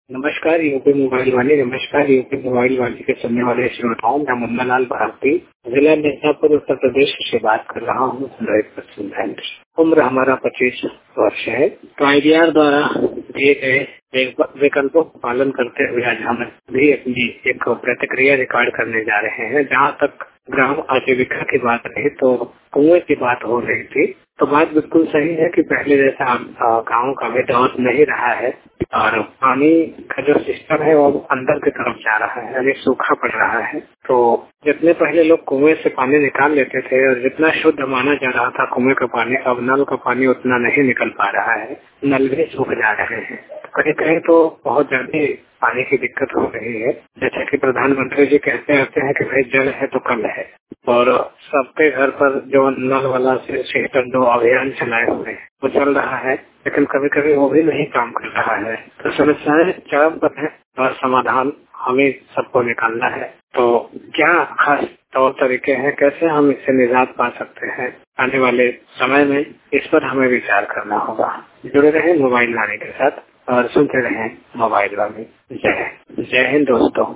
नमस्कार UP mobile वाले। नमस्कार यूपी मोबाइल वाले के सुनने वाले श्रोताओं, मैं मुन्ना लाल भारती जिला मिर्जापुर उत्तर प्रदेश से बात कर रहा हूँ। उम्र हमारा 25 वर्ष है। तो आईडीआर द्वारा दिए गए विकल्पों का पालन करते हुए आज हम भी अपनी एक प्रतिक्रिया रिकॉर्ड करने जा रहे हैं। जहाँ तक ग्राम आजीविका की बात रही तो कुएं की बात हो रही थी। तो बात बिल्कुल सही है कि पहले जैसा गाँव का भी दौर नहीं रहा है और पानी का जो सिस्टम है वो अंदर की तरफ जा रहा है, यानी सूखा पड़ रहा है। तो जितने पहले लोग कुएं से पानी निकाल लेते थे और जितना शुद्ध माना जा रहा था कुएं का पानी, अब नल का पानी उतना नहीं निकल पा रहा है। नल भी सूख जा रहे हैं। कहीं कहीं तो बहुत ज्यादा पानी की दिक्कत हो रही है। जैसे कि प्रधानमंत्री जी कहते रहते हैं कि भाई जल है तो कल है, और सबके घर पर जो नल वाला सिस्टम जो अभियान चलाए हुए हैं वो चल रहा है, लेकिन कभी कभी वो भी नहीं काम कर रहा है। तो समस्याएं चरम पर है और समाधान हमें सबको निकालना है। तो क्या खास तौर तरीके हैं, कैसे हम इससे निजात पा सकते हैं आने वाले समय में, इस पर हमें विचार करना होगा। जुड़े रहे मोबाइल वाले के साथ और सुनते रहे मोबाइल वाले। जय हिंद दोस्तों।